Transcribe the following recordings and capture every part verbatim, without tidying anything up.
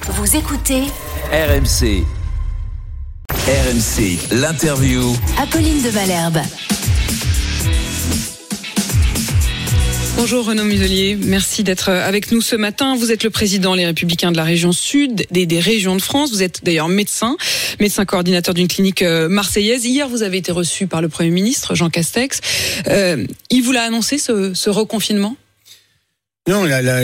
Vous écoutez R M C. R M C, l'interview. Apolline de Malherbe. Bonjour Renaud Muselier, merci d'être avec nous ce matin. Vous êtes le président Les Républicains de la région Sud, des, des régions de France. Vous êtes d'ailleurs médecin, médecin coordinateur d'une clinique marseillaise. Hier, vous avez été reçu par le Premier ministre, Jean Castex. Euh, il vous l'a annoncé, ce, ce reconfinement ? Non, la, la,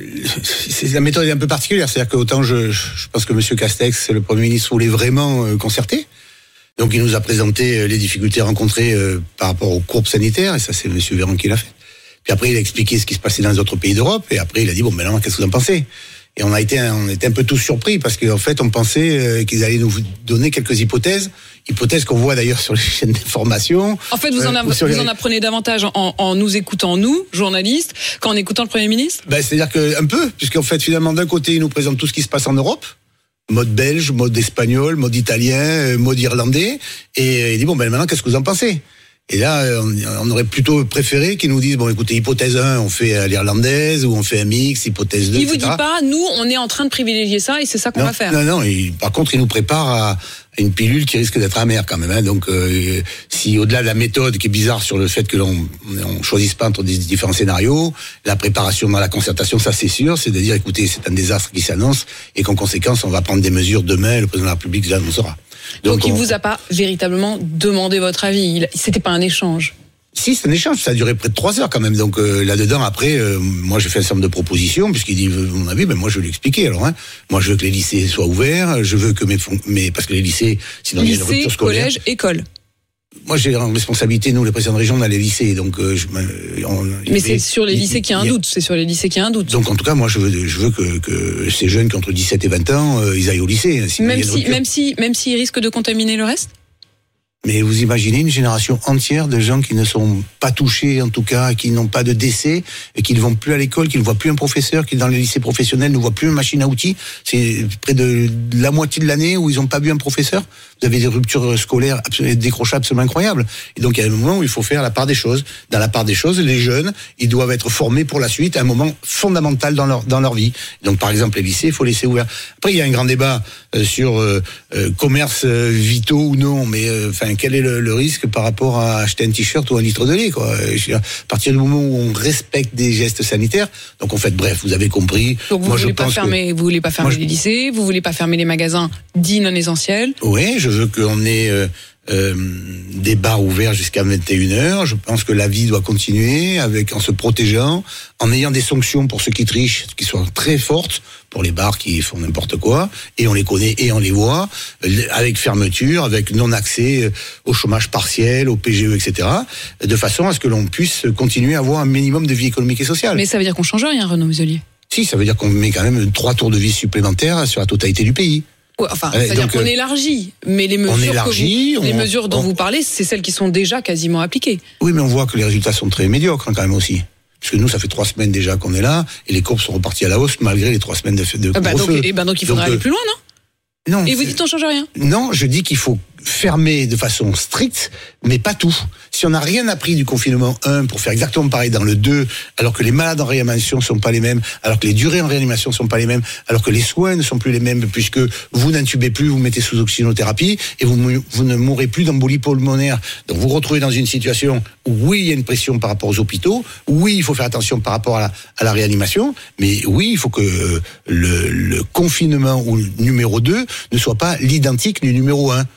c'est, la méthode est un peu particulière. C'est-à-dire qu'autant je, je pense que M. Castex, le Premier ministre, voulait vraiment euh, concerter. Donc il nous a présenté les difficultés rencontrées euh, par rapport aux courbes sanitaires, et ça c'est M. Véran qui l'a fait. Puis après, il a expliqué ce qui se passait dans les autres pays d'Europe, et après il a dit, bon, maintenant, qu'est-ce que vous en pensez ? Et on a été, on était un peu tous surpris, parce qu'en fait, on pensait euh, qu'ils allaient nous donner quelques hypothèses, hypothèses qu'on voit d'ailleurs sur les chaînes d'information. En fait, vous, en, a, euh, vous les... en apprenez davantage en, en nous écoutant, nous, journalistes, qu'en écoutant le Premier ministre ? Ben, c'est-à-dire qu'un peu, puisqu'en fait, finalement, d'un côté, il nous présente tout ce qui se passe en Europe, mode belge, mode espagnol, mode italien, mode irlandais, et il dit, bon, ben maintenant, qu'est-ce que vous en pensez ? Et là, on aurait plutôt préféré qu'ils nous disent, bon, écoutez, hypothèse un, on fait l'irlandaise, ou on fait un mix, hypothèse deux, il vous et cetera. dit pas, nous, on est en train de privilégier ça, et c'est ça qu'on non, va faire. Non, non, il, par contre, il nous prépare à une pilule qui risque d'être amère quand même. Hein. Donc, euh, si au-delà de la méthode qui est bizarre sur le fait que l'on on choisisse pas entre des différents scénarios, la préparation dans la concertation, ça c'est sûr, c'est de dire, écoutez, c'est un désastre qui s'annonce, et qu'en conséquence, on va prendre des mesures demain, le président de la République l'annoncera. Donc, Donc il on... vous a pas véritablement demandé votre avis. Il... C'était pas un échange. Si, c'est un échange. Ça a duré près de trois heures quand même. Donc euh, là-dedans, après, euh, moi j'ai fait un certain nombre de propositions puisqu'il dit, mon avis, ben moi je vais lui expliquer. Alors, hein, moi je veux que les lycées soient ouverts. Je veux que mes, mes... parce que les lycées, sinon lycée, il y a une rupture scolaire. Collège, école. Moi, j'ai en responsabilité, nous, les présidents de région, on a les lycées, donc euh, je, on, mais c'est sur les lycées qu'il y a un doute. C'est sur les lycées qu'il y a un doute. Donc, en tout cas, moi, je veux, je veux que, que ces jeunes qui ont entre dix-sept et vingt ans, euh, ils aillent au lycée. Hein, même si, même si, même s'ils risquent de contaminer le reste. Mais vous imaginez une génération entière de gens qui ne sont pas touchés, en tout cas, qui n'ont pas de décès, et qui ne vont plus à l'école, qui ne voient plus un professeur, qui dans les lycées professionnels ne voient plus une machine à outils. C'est près de la moitié de l'année où ils n'ont pas vu un professeur. Vous avez des ruptures scolaires, des décrochages absolument incroyables. Et donc, il y a un moment où il faut faire la part des choses. Dans la part des choses, les jeunes, ils doivent être formés pour la suite à un moment fondamental dans leur, dans leur vie. Donc, par exemple, les lycées, il faut laisser ouverts. Après, il y a un grand débat euh, sur euh, euh, commerce euh, vitaux ou non, mais enfin, euh, quel est le, le risque par rapport à acheter un t-shirt ou un litre de lait, quoi. À partir du moment où on respecte des gestes sanitaires, donc en fait, bref, vous avez compris. Donc vous Moi, voulez je pas pense fermer, que... vous voulez pas fermer Moi, les je... lycées, vous voulez pas fermer les magasins dits non essentiels. Oui, je veux qu'on ait euh, euh, des bars ouverts jusqu'à vingt et une heures. Je pense que la vie doit continuer avec en se protégeant, en ayant des sanctions pour ceux qui trichent, qui soient très fortes, pour les bars qui font n'importe quoi, et on les connaît et on les voit, avec fermeture, avec non-accès au chômage partiel, au P G E, et cetera, de façon à ce que l'on puisse continuer à avoir un minimum de vie économique et sociale. Mais ça veut dire qu'on change rien, Renaud Muselier. Si, ça veut dire qu'on met quand même trois tours de vie supplémentaires sur la totalité du pays. Ouais, enfin, ouais, c'est-à-dire qu'on euh, élargit, mais les mesures, élargit, que vous, on, les mesures dont on, vous parlez, c'est celles qui sont déjà quasiment appliquées. Oui, mais on voit que les résultats sont très médiocres hein, quand même aussi. Parce que nous, ça fait trois semaines déjà qu'on est là, et les courbes sont reparties à la hausse malgré les trois semaines de, de ah bah donc, et ben donc il faudra donc, aller plus loin, non ? Non. Et vous dites on change rien ? Non, je dis qu'il faut fermer de façon stricte, mais pas tout. Si on n'a rien appris du confinement un pour faire exactement pareil dans le deux, alors que les malades en réanimation ne sont pas les mêmes, alors que les durées en réanimation ne sont pas les mêmes, alors que les soins ne sont plus les mêmes, puisque vous n'intubez plus, vous mettez sous oxygénothérapie, et vous, vous ne mourrez plus d'embolie pulmonaire. Donc vous vous retrouvez dans une situation où oui, il y a une pression par rapport aux hôpitaux, oui, il faut faire attention par rapport à la, à la réanimation, mais oui, il faut que le, le confinement ou le numéro deux ne soit pas l'identique du numéro un.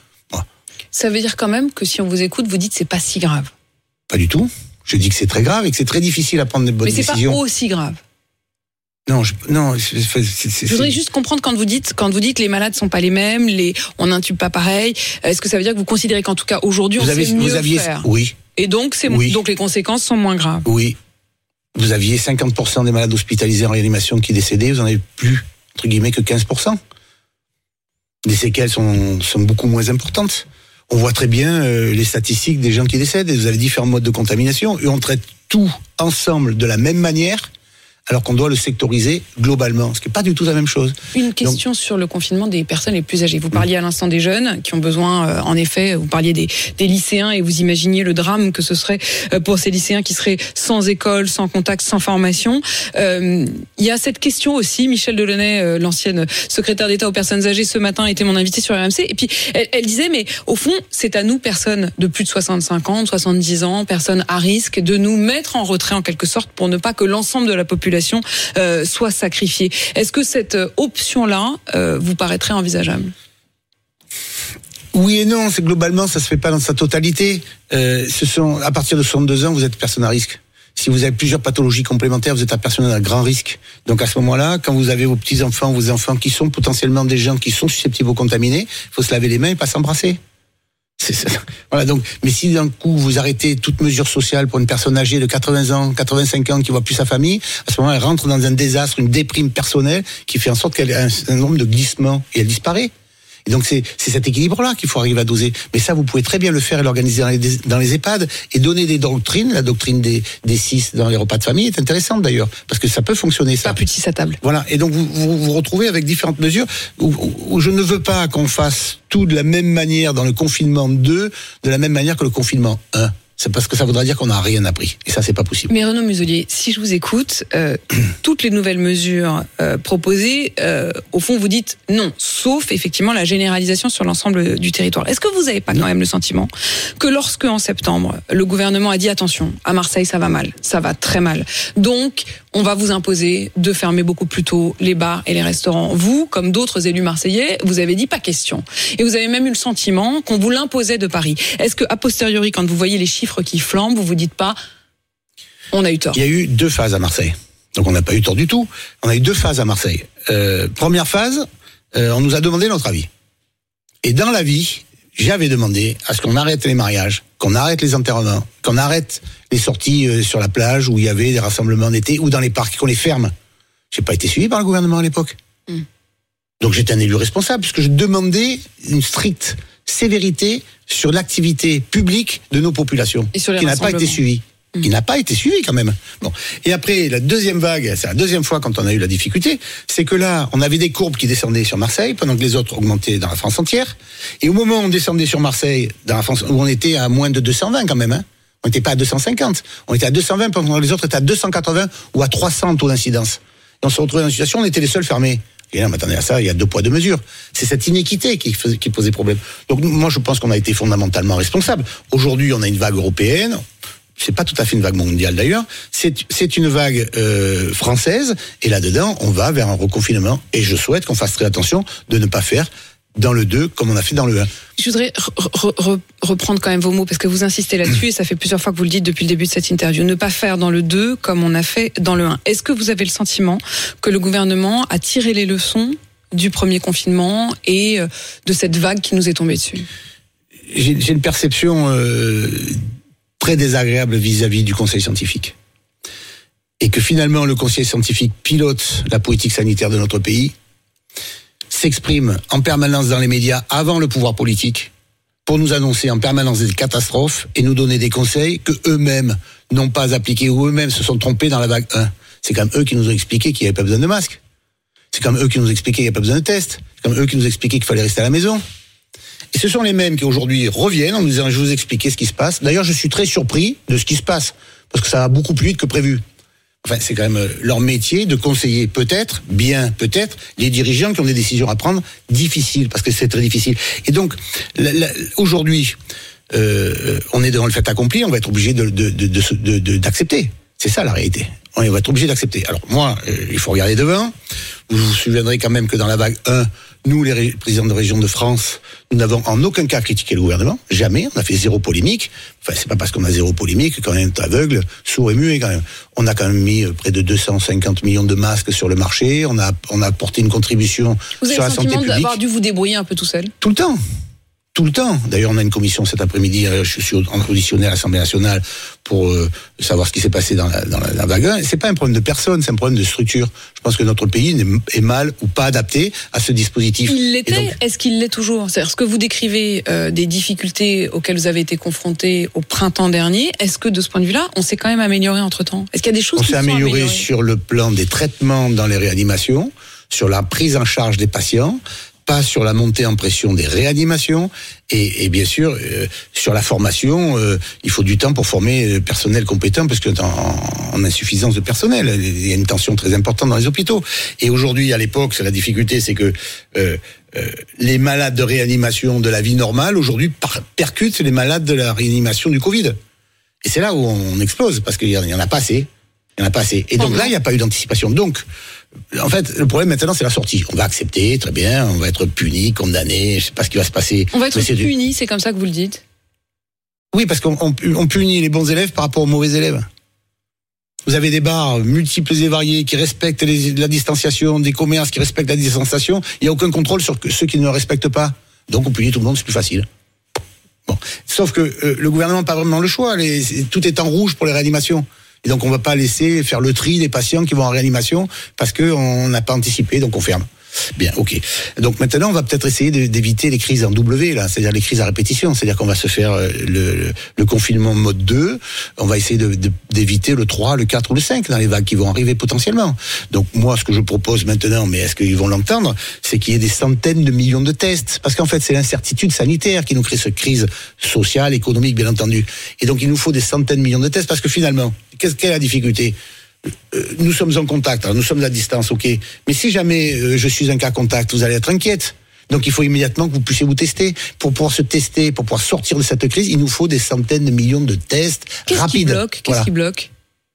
Ça veut dire quand même que si on vous écoute, vous dites que c'est pas si grave. Pas du tout. Je dis que c'est très grave et que c'est très difficile à prendre des bonnes décisions. Mais c'est pas aussi grave. Non, je, non. C'est, c'est, c'est, je voudrais juste comprendre quand vous dites quand vous dites que les malades sont pas les mêmes, les on n'intube pas pareil. Est-ce que ça veut dire que vous considérez qu'en tout cas aujourd'hui on avez, sait mieux vous aviez, faire ? Oui. Et donc c'est oui. donc les conséquences sont moins graves. Oui. Vous aviez cinquante pour cent des malades hospitalisés en réanimation qui décédaient. Vous en avez plus entre guillemets que quinze pour cent. Les séquelles sont sont beaucoup moins importantes. On voit très bien euh, les statistiques des gens qui décèdent. Et vous avez différents modes de contamination. Et on traite tout ensemble de la même manière, alors qu'on doit le sectoriser globalement, ce qui n'est pas du tout la même chose. Une question Donc, sur le confinement des personnes les plus âgées. Vous parliez à l'instant des jeunes qui ont besoin, euh, en effet, vous parliez des, des lycéens et vous imaginiez le drame que ce serait pour ces lycéens qui seraient sans école, sans contact, sans formation. Euh, il y a cette question aussi, Michèle Delaunay, euh, l'ancienne secrétaire d'État aux personnes âgées, ce matin était mon invitée sur R M C, et puis elle, elle disait, mais au fond, c'est à nous, personnes de plus de soixante-cinq ans, de soixante-dix ans, personnes à risque, de nous mettre en retrait en quelque sorte pour ne pas que l'ensemble de la population Euh, soit sacrifié. Est-ce que cette option-là euh, vous paraîtrait envisageable ? Oui et non, c'est globalement ça se fait pas dans sa totalité. Euh, ce sont à partir de soixante-deux ans, vous êtes personne à risque. Si vous avez plusieurs pathologies complémentaires, vous êtes à personne à grand risque. Donc à ce moment-là, quand vous avez vos petits enfants, vos enfants qui sont potentiellement des gens qui sont susceptibles aux contaminés, il faut se laver les mains et pas s'embrasser. C'est ça. Voilà, donc, mais si d'un coup vous arrêtez toute mesure sociale pour une personne âgée de quatre-vingts ans, quatre-vingt-cinq ans qui voit plus sa famille, à ce moment-là, elle rentre dans un désastre, une déprime personnelle qui fait en sorte qu'elle a un, un nombre de glissements et elle disparaît. Et donc c'est, c'est cet équilibre-là qu'il faut arriver à doser. Mais ça, vous pouvez très bien le faire et l'organiser dans les, dans les EHPAD et donner des doctrines. La doctrine des, des six dans les repas de famille est intéressante d'ailleurs, parce que ça peut fonctionner. Ça. Pas plus de six à table. Voilà. Et donc vous vous, vous retrouvez avec différentes mesures où, où, où je ne veux pas qu'on fasse tout de la même manière dans le confinement deux, de la même manière que le confinement un. C'est parce que ça voudra dire qu'on n'a rien appris. Et ça, c'est pas possible. Mais Renaud Muselier, si je vous écoute, euh, toutes les nouvelles mesures euh, proposées, euh, au fond, vous dites non, sauf effectivement la généralisation sur l'ensemble du territoire. Est-ce que vous n'avez pas non. quand même le sentiment que lorsque, en septembre, le gouvernement a dit attention, à Marseille, ça va mal, ça va très mal, donc on va vous imposer de fermer beaucoup plus tôt les bars et les restaurants. Vous, comme d'autres élus marseillais, vous avez dit pas question. Et vous avez même eu le sentiment qu'on vous l'imposait de Paris. Est-ce que, a posteriori, quand vous voyez les chiffres qui flambent, vous vous dites pas on a eu tort? Il y a eu deux phases à Marseille. Donc on n'a pas eu tort du tout. On a eu deux phases à Marseille. Euh, première phase, euh, on nous a demandé notre avis. Et dans l'avis, j'avais demandé à ce qu'on arrête les mariages, qu'on arrête les enterrements, qu'on arrête les sorties euh, sur la plage où il y avait des rassemblements d'été ou dans les parcs, qu'on les ferme. J'ai pas été suivi par le gouvernement à l'époque. Mm. Donc j'étais un élu responsable puisque je demandais une stricte sévérité sur l'activité publique de nos populations, qui n'a pas été suivie. Mmh. Qui n'a pas été suivie quand même. Bon. Et après, la deuxième vague, c'est la deuxième fois quand on a eu la difficulté, c'est que là, on avait des courbes qui descendaient sur Marseille, pendant que les autres augmentaient dans la France entière. Et au moment où on descendait sur Marseille, dans la France, où on était à moins de deux cent vingt quand même, hein, on n'était pas à deux cent cinquante, on était à deux cent vingt, pendant que les autres étaient à deux cent quatre-vingts ou à trois cents taux d'incidence. Et on se retrouvait dans une situation où on était les seuls fermés. Et là, mais attendez à ça, il y a deux poids, deux mesures. C'est cette inéquité qui, faisait, qui posait problème. Donc, moi, je pense qu'on a été fondamentalement responsable. Aujourd'hui, on a une vague européenne. C'est pas tout à fait une vague mondiale d'ailleurs. C'est, c'est une vague euh, française. Et là-dedans, on va vers un reconfinement. Et je souhaite qu'on fasse très attention de ne pas faire dans le deux comme on a fait dans le un. Je voudrais re- re- reprendre quand même vos mots parce que vous insistez là-dessus et ça fait plusieurs fois que vous le dites depuis le début de cette interview. Ne pas faire dans le deux comme on a fait dans le un. Est-ce que vous avez le sentiment que le gouvernement a tiré les leçons du premier confinement et de cette vague qui nous est tombée dessus? J'ai, j'ai une perception euh, très désagréable vis-à-vis du conseil scientifique. Et que finalement le conseil scientifique pilote la politique sanitaire de notre pays, s'exprime en permanence dans les médias avant le pouvoir politique pour nous annoncer en permanence des catastrophes et nous donner des conseils que eux-mêmes n'ont pas appliqués ou eux-mêmes se sont trompés dans la vague un. C'est comme eux qui nous ont expliqué qu'il n'y avait pas besoin de masque. C'est comme eux qui nous ont expliqué qu'il n'y avait pas besoin de tests. C'est comme eux qui nous ont expliqué qu'il fallait rester à la maison. Et ce sont les mêmes qui aujourd'hui reviennent en nous disant je vais vous expliquer ce qui se passe. D'ailleurs, je suis très surpris de ce qui se passe parce que ça va beaucoup plus vite que prévu. Enfin, c'est quand même leur métier de conseiller peut-être, bien peut-être, les dirigeants qui ont des décisions à prendre difficiles, parce que c'est très difficile. Et donc, la, la, aujourd'hui, euh, on est devant le fait accompli, on va être obligé de, de, de, de, de, de, d'accepter. C'est ça la réalité. On va être obligé d'accepter. Alors moi, euh, il faut regarder devant. Vous vous souviendrez quand même que dans la vague un, nous, les ré- présidents de région de France, nous n'avons en aucun cas critiqué le gouvernement. Jamais. On a fait zéro polémique. Enfin, c'est pas parce qu'on a zéro polémique qu'on est aveugle, sourd et muet quand même. On a quand même mis près de deux cent cinquante millions de masques sur le marché. On a, on a apporté une contribution vous sur la santé publique. Vous avez le sentiment d'avoir dû vous débrouiller un peu tout seul? Tout le temps. tout le temps. D'ailleurs, on a une commission cet après-midi, je suis auditionné à l'Assemblée nationale pour euh, savoir ce qui s'est passé dans la, dans la, la vague un. C'est pas un problème de personne, c'est un problème de structure. Je pense que notre pays est mal ou pas adapté à ce dispositif. Il l'était, donc, est-ce qu'il l'est toujours? C'est-à-dire, ce que vous décrivez euh, des difficultés auxquelles vous avez été confrontés au printemps dernier, est-ce que de ce point de vue-là, on s'est quand même amélioré entre-temps? Est-ce qu'il y a des choses on qui s'est sont amélioré améliorées sur le plan des traitements dans les réanimations, sur la prise en charge des patients, pas sur la montée en pression des réanimations et, et bien sûr euh, sur la formation, euh, il faut du temps pour former le personnel compétent parce que en, en insuffisance de personnel, il y a une tension très importante dans les hôpitaux. Et aujourd'hui, à l'époque, c'est la difficulté, c'est que euh, euh, les malades de réanimation de la vie normale aujourd'hui par, percutent les malades de la réanimation du Covid. Et c'est là où on explose parce qu'il y en a pas assez, il y en a pas assez. Et donc là, il n'y a pas eu d'anticipation. Donc en fait, le problème maintenant, c'est la sortie. On va accepter, très bien, on va être puni, condamné, je sais pas ce qui va se passer. On va être c'est puni, du... c'est comme ça que vous le dites? Oui, parce qu'on on, on punit les bons élèves par rapport aux mauvais élèves. Vous avez des bars multiples et variés qui respectent les, la distanciation, des commerces qui respectent la distanciation. Il n'y a aucun contrôle sur ceux qui ne le respectent pas. Donc on punit tout le monde, c'est plus facile. Bon. Sauf que euh, le gouvernement n'a pas vraiment le choix. Les, tout est en rouge pour les réanimations. Et donc, on ne va pas laisser faire le tri des patients qui vont en réanimation parce qu'on n'a pas anticipé, donc on ferme. Bien, ok. Donc maintenant, on va peut-être essayer d'éviter les crises en W, là, c'est-à-dire les crises à répétition. C'est-à-dire qu'on va se faire le, le, le confinement mode deux, on va essayer de, de, d'éviter le trois, le quatre ou le cinq dans les vagues qui vont arriver potentiellement. Donc moi, ce que je propose maintenant, mais est-ce qu'ils vont l'entendre, c'est qu'il y ait des centaines de millions de tests. Parce qu'en fait, c'est l'incertitude sanitaire qui nous crée cette crise sociale, économique, bien entendu. Et donc, il nous faut des centaines de millions de tests parce que finalement, qu'est-ce qu'est la difficulté ? Nous sommes en contact, alors nous sommes à distance, ok. Mais si jamais euh, je suis un cas contact, vous allez être inquiète. Donc il faut immédiatement que vous puissiez vous tester. Pour pouvoir se tester, pour pouvoir sortir de cette crise, il nous faut des centaines de millions de tests Qu'est-ce rapides. Qui bloque Qu'est-ce voilà. qui bloque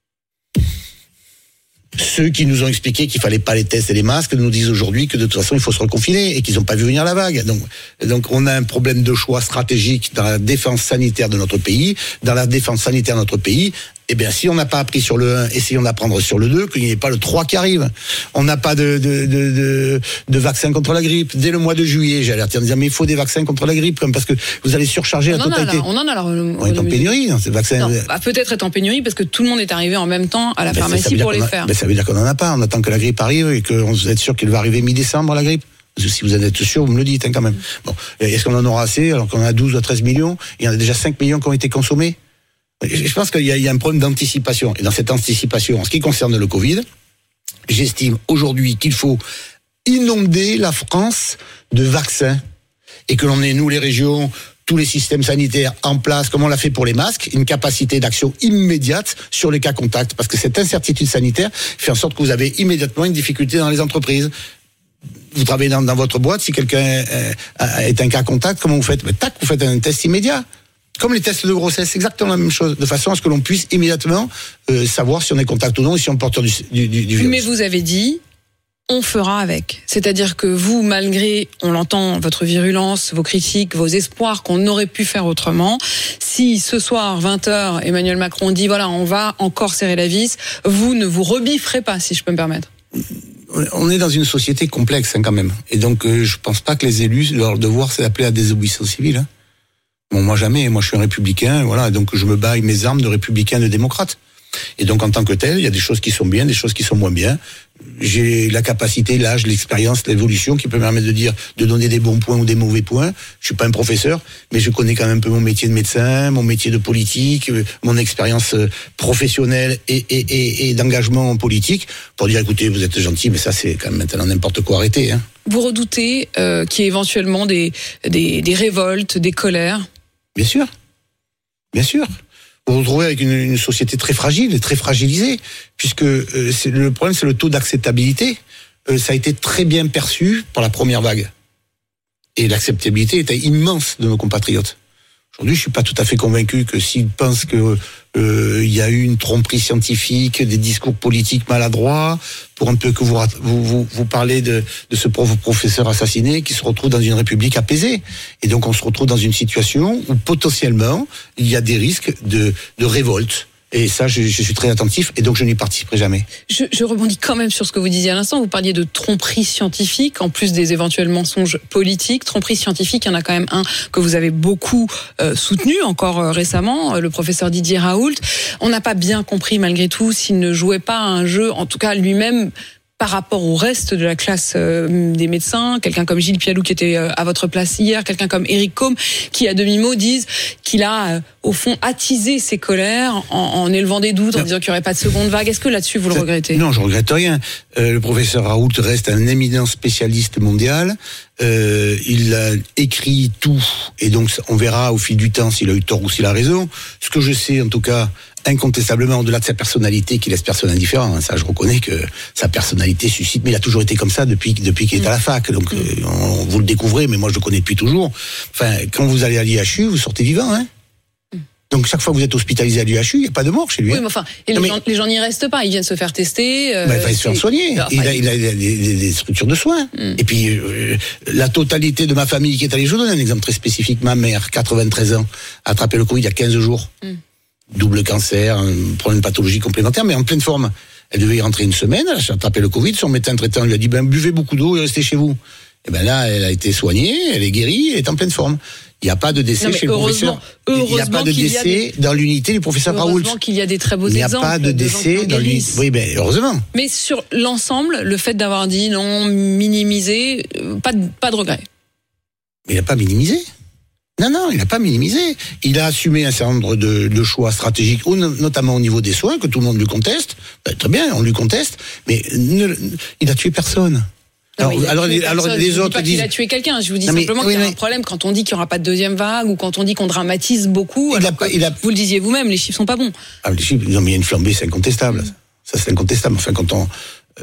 Ceux qui nous ont expliqué qu'il fallait pas les tests et les masques nous disent aujourd'hui que de toute façon il faut se reconfiner et qu'ils n'ont pas vu venir la vague. Donc, donc on a un problème de choix stratégique dans la défense sanitaire de notre pays. Dans la défense sanitaire de notre pays, eh bien, si on n'a pas appris sur le un, essayons d'apprendre sur le deux, qu'il n'y ait pas le trois qui arrive. On n'a pas de, de, de, de, de vaccin contre la grippe. Dès le mois de juillet, j'ai alerté en disant, mais il faut des vaccins contre la grippe, parce que vous allez surcharger on la en totalité. A là, on en a là. On est en pénurie, hein, ces vaccins. Non, bah, peut-être être en pénurie parce que tout le monde est arrivé en même temps à la ben, pharmacie pour les a, faire. Ben, ça veut dire qu'on n'en a pas. On attend que la grippe arrive et qu'on vous êtes sûr qu'elle va arriver mi-décembre, la grippe. Si vous en êtes sûr, vous me le dites, hein, quand même. Bon. Est-ce qu'on en aura assez, alors qu'on a douze ou treize millions? Il y en a déjà cinq millions qui ont été consommés. Je pense qu'il y a, il y a un problème d'anticipation. Et dans cette anticipation, en ce qui concerne le Covid, j'estime aujourd'hui qu'il faut inonder la France de vaccins et que l'on ait, nous les régions, tous les systèmes sanitaires en place, comme on l'a fait pour les masques, une capacité d'action immédiate sur les cas contacts. Parce que cette incertitude sanitaire fait en sorte que vous avez immédiatement une difficulté dans les entreprises. Vous travaillez dans, dans votre boîte, si quelqu'un est un cas contact, comment vous faites? Ben, tac, vous faites un test immédiat. Comme les tests de grossesse, c'est exactement la même chose, de façon à ce que l'on puisse immédiatement euh, savoir si on est contact ou non et si on est porteur du, du, du virus. Mais vous avez dit, on fera avec. C'est-à-dire que vous, malgré, on l'entend, votre virulence, vos critiques, vos espoirs qu'on aurait pu faire autrement, si ce soir, vingt heures, Emmanuel Macron dit, voilà, on va encore serrer la vis, vous ne vous rebifferez pas, si je peux me permettre. On est dans une société complexe, hein, quand même. Et donc, euh, je pense pas que les élus, leur devoir, c'est d'appeler à la désobéissance civile, hein. Bon, moi jamais, moi je suis un républicain, voilà, donc je me bats avec mes armes de républicain, de démocrate. Et donc en tant que tel, il y a des choses qui sont bien, des choses qui sont moins bien. J'ai la capacité, l'âge, l'expérience, l'évolution qui peut me permettre de dire, de donner des bons points ou des mauvais points. Je suis pas un professeur, mais je connais quand même un peu mon métier de médecin, mon métier de politique, mon expérience professionnelle et, et, et, et d'engagement politique pour dire, écoutez, vous êtes gentil, mais ça c'est quand même maintenant n'importe quoi, arrêtez, hein. Vous redoutez euh, qu'il y ait éventuellement des, des, des révoltes, des colères? Bien sûr, bien sûr. Vous vous retrouvez avec une, une société très fragile et très fragilisée, puisque euh, c'est, le problème c'est le taux d'acceptabilité. Euh, ça a été très bien perçu pour la première vague. Et l'acceptabilité était immense de nos compatriotes. Aujourd'hui, je suis pas tout à fait convaincu que s'ils pensent que euh, il y a eu une tromperie scientifique, des discours politiques maladroits, pour un peu que vous vous vous, vous parlez de, de ce prof, professeur assassiné qui se retrouve dans une république apaisée. Et donc on se retrouve dans une situation où potentiellement il y a des risques de, de révolte. Et ça, je, je suis très attentif, et donc je n'y participerai jamais. Je, je rebondis quand même sur ce que vous disiez à l'instant. Vous parliez de tromperie scientifique, en plus des éventuels mensonges politiques. Tromperie scientifique, il y en a quand même un que vous avez beaucoup euh, soutenu, encore euh, récemment, euh, le professeur Didier Raoult. On n'a pas bien compris, malgré tout, s'il ne jouait pas à un jeu, en tout cas lui-même, par rapport au reste de la classe euh, des médecins, quelqu'un comme Gilles Pialou qui était euh, à votre place hier, quelqu'un comme Éric Côme qui à demi-mot disent qu'il a euh, au fond attisé ses colères en, en élevant des doutes, en non. disant qu'il n'y aurait pas de seconde vague. Est-ce que là-dessus vous le regrettez ? Non, je ne regrette rien. Euh, le professeur Raoult reste un éminent spécialiste mondial. Euh, il a écrit tout, et donc on verra au fil du temps s'il a eu tort ou s'il a raison. Ce que je sais en tout cas, incontestablement, au-delà de sa personnalité qui laisse personne indifférent, ça je reconnais que sa personnalité suscite, mais il a toujours été comme ça depuis, depuis qu'il est à la fac, donc euh, on, vous le découvrez, mais moi je le connais depuis toujours. Enfin, quand vous allez à l'I H U, vous sortez vivant, hein. Donc chaque fois que vous êtes hospitalisé à l'I H U, il n'y a pas de mort chez lui. Oui, mais enfin, et les, mais... gens, les gens n'y restent pas, ils viennent se faire tester. Euh, bah, il va se faire soigner. Enfin, il, a, il a des, des, des structures de soins. Mm. Et puis euh, la totalité de ma famille qui est allée, je vous donne un exemple très spécifique, ma mère, quatre-vingt-treize ans, a attrapé le Covid il y a quinze jours. Mm. Double cancer, un problème de pathologie complémentaire, mais en pleine forme. Elle devait y rentrer une semaine, elle a attrapé le Covid, son médecin traitant lui a dit, ben buvez beaucoup d'eau et restez chez vous. Et ben là, elle a été soignée, elle est guérie, elle est en pleine forme. Il n'y a pas de décès chez le professeur. Il n'y a pas de décès des... dans l'unité du professeur Raoult. Heureusement qu'il y a des très beaux exemples. Il n'y a exemples pas de décès dans l'unité. Oui, ben heureusement. Mais sur l'ensemble, le fait d'avoir dit non, minimisé, pas de, pas de regret. Mais il n'a pas minimisé. Non, non, il n'a pas minimisé. Il a assumé un certain nombre de, de choix stratégiques, notamment au niveau des soins, que tout le monde lui conteste. Ben, très bien, on lui conteste, mais ne, il n'a tué personne. Non, alors, alors, les, alors les je autres dis pas disent... qu'il a tué quelqu'un. Je vous dis non, simplement mais, qu'il y a mais... un problème quand on dit qu'il n'y aura pas de deuxième vague ou quand on dit qu'on dramatise beaucoup. Il alors a pas, il a... Vous le disiez vous-même, les chiffres sont pas bons. Ah, les chiffres, non, mais il y a une flambée, c'est incontestable. Mmh. Ça, c'est incontestable. Enfin, quand on...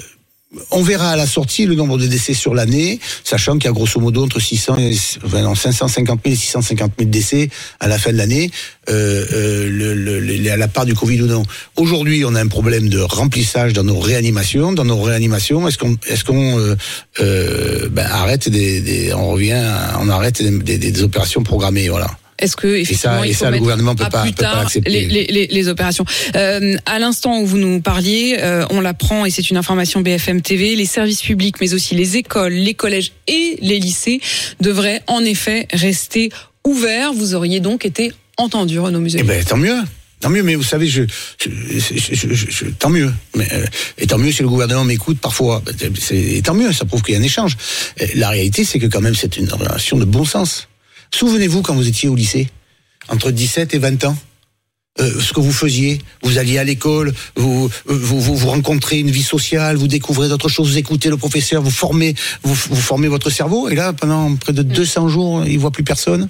On verra à la sortie le nombre de décès sur l'année, sachant qu'il y a grosso modo entre six cents et, enfin, non, cinq cent cinquante mille et six cent cinquante mille décès à la fin de l'année, euh, euh, le, le, le, à la part du Covid ou non. Aujourd'hui, on a un problème de remplissage dans nos réanimations. Dans nos réanimations, est-ce qu'on, est-ce qu'on euh, euh, ben, arrête des, des, on revient, on arrête des, des, des opérations programmées, voilà. Est-ce que effectivement, et ça, il et faut ça le gouvernement peut pas, plus peut tard pas accepter les, les, les, les opérations. Euh, à l'instant où vous nous parliez, euh, on l'apprend et c'est une information B F M T V. Les services publics, mais aussi les écoles, les collèges et les lycées devraient en effet rester ouverts. Vous auriez donc été entendu, Renaud Muselier. Eh ben tant mieux. Tant mieux, mais vous savez, je, je, je, je, je, je tant mieux. Mais, euh, et tant mieux si le gouvernement m'écoute parfois. C'est, tant mieux, ça prouve qu'il y a un échange. La réalité, c'est que quand même, c'est une relation de bon sens. Souvenez-vous quand vous étiez au lycée, entre dix-sept et vingt ans, euh, ce que vous faisiez, vous alliez à l'école, vous, vous, vous, vous rencontrez une vie sociale, vous découvrez d'autres choses, vous écoutez le professeur, vous formez, vous, vous formez votre cerveau, et là, pendant près de deux cents jours, il ne voit plus personne.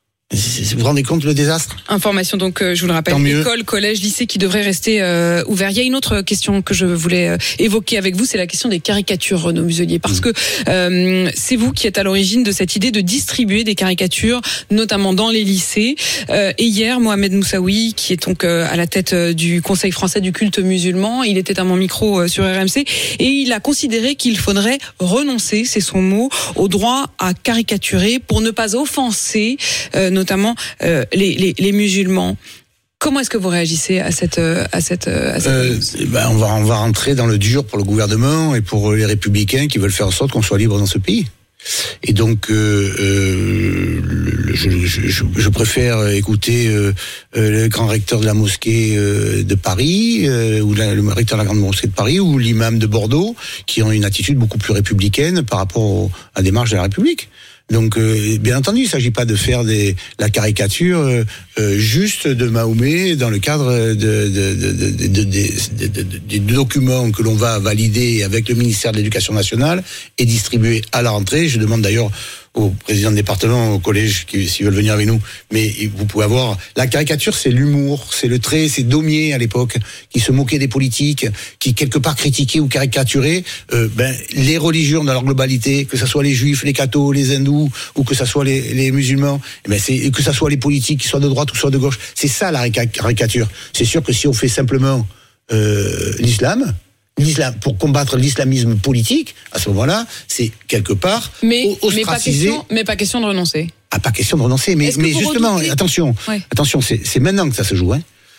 Vous vous rendez compte le désastre ? Information donc, je vous le rappelle, école, collège, lycée qui devraient rester euh, ouverts. Il y a une autre question que je voulais euh, évoquer avec vous, c'est la question des caricatures, Renaud Muselier, parce mmh. que euh, c'est vous qui êtes à l'origine de cette idée de distribuer des caricatures, notamment dans les lycées. Euh, et hier, Mohamed Moussaoui, qui est donc euh, à la tête euh, du Conseil français du culte musulman, il était à mon micro euh, sur R M C, et il a considéré qu'il faudrait renoncer, c'est son mot, au droit à caricaturer pour ne pas offenser euh, notamment euh, les, les, les musulmans. Comment est-ce que vous réagissez à cette à cette, à cette euh, ben on va on va rentrer dans le dur pour le gouvernement et pour les républicains qui veulent faire en sorte qu'on soit libre dans ce pays. Et donc, euh, euh, le, je, je, je préfère écouter euh, le grand recteur de la mosquée euh, de Paris, euh, ou la, le recteur de la grande mosquée de Paris, ou l'imam de Bordeaux, qui ont une attitude beaucoup plus républicaine par rapport au, à la démarche de la République. Donc, euh, bien entendu, il ne s'agit pas de faire des, la caricature euh, euh, juste de Mahomet dans le cadre de, de, de, de, de, de, de, de, de, des documents que l'on va valider avec le ministère de l'Éducation nationale et distribuer à la rentrée. Je demande d'ailleurs aux présidents de département, au collège, qui, s'ils veulent venir avec nous, mais vous pouvez avoir... La caricature, c'est l'humour, c'est le trait, c'est Daumier à l'époque, qui se moquait des politiques, qui quelque part critiquait ou caricaturait euh, ben, les religions dans leur globalité, que ce soit les juifs, les cathos, les hindous, ou que ce soit les, les musulmans, et ben c'est, que ce soit les politiques, qui soient de droite ou soit de gauche. C'est ça la caricature. C'est sûr que si on fait simplement euh, l'islam... L'islam, pour combattre l'islamisme politique, à ce moment-là, c'est quelque part mais, ostraciser. Mais pas, question, mais pas question de renoncer. Ah, pas question de renoncer, mais, mais justement, redoutez... attention, ouais. attention, c'est, c'est maintenant que ça se joue. Hein.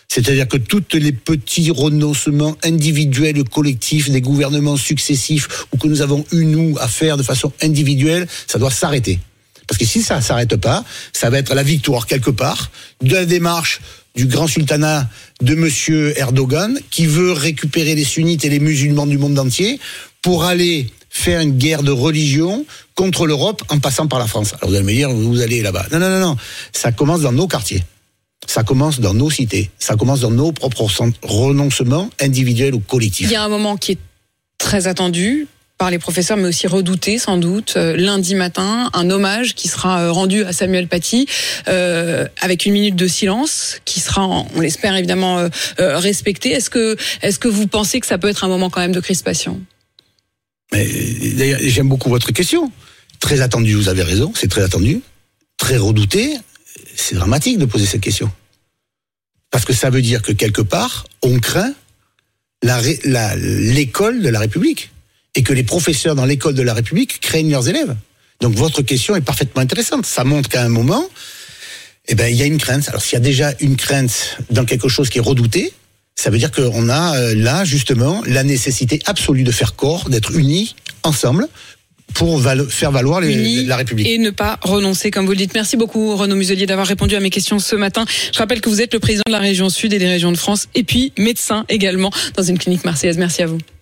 C'est-à-dire que tous les petits renoncements individuels, collectifs, des gouvernements successifs, ou que nous avons eu, nous, à faire de façon individuelle, ça doit s'arrêter. Parce que si ça ne s'arrête pas, ça va être la victoire, quelque part, de la démarche du grand sultanat de monsieur Erdogan, qui veut récupérer les sunnites et les musulmans du monde entier pour aller faire une guerre de religion contre l'Europe en passant par la France. Alors vous allez me dire, vous allez là-bas. Non, non, non, non. Ça commence dans nos quartiers. Ça commence dans nos cités. Ça commence dans nos propres renoncements individuels ou collectifs. Il y a un moment qui est très attendu par les professeurs, mais aussi redouté sans doute, euh, lundi matin, un hommage qui sera euh, rendu à Samuel Paty, euh, avec une minute de silence, qui sera, on l'espère évidemment, euh, euh, respectée. Est-ce que, est-ce que vous pensez que ça peut être un moment quand même de crispation ? Mais, d'ailleurs, j'aime beaucoup votre question. Très attendu, vous avez raison, c'est très attendu. Très redouté, c'est dramatique de poser cette question. Parce que ça veut dire que quelque part, on craint la, la, l'école de la République. Et que les professeurs dans l'école de la République craignent leurs élèves. Donc votre question est parfaitement intéressante. Ça montre qu'à un moment, eh ben, il y a une crainte. Alors s'il y a déjà une crainte dans quelque chose qui est redouté, ça veut dire qu'on a là justement la nécessité absolue de faire corps, d'être unis ensemble pour valo- faire valoir les, Unis la République. Et ne pas renoncer, comme vous le dites. Merci beaucoup, Renaud Muselier, d'avoir répondu à mes questions ce matin. Je rappelle que vous êtes le président de la région Sud et des régions de France, et puis médecin également dans une clinique marseillaise. Merci à vous.